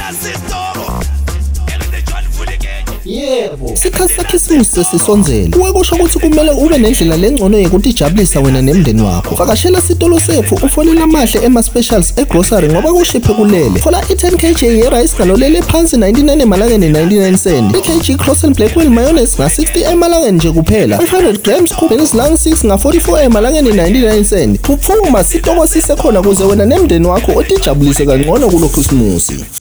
Yebo, isikhathi sakhisimusi sesisonzele. Kusho ukuthi kumele ube nendlela lengcono yokutijabulisa wena nemndeni wakho. Vakashela sitolo sethu ufonela amahle ema-specials egrocery ngoba kushiphe kulele. Thola i-10 kg ye-rice ngalolele phansi 99 emalangeni 99 cent. I-kg Cross and Blackwell mayonnaise nga-60 emalangeni nje kuphela. 500 grams Ben's Lang 6 nga-44 emalangeni 99 cent. Phuphuma sitoko sisekhona kuze wena nemndeni wakho otijabulise kangcono kulo Christmas.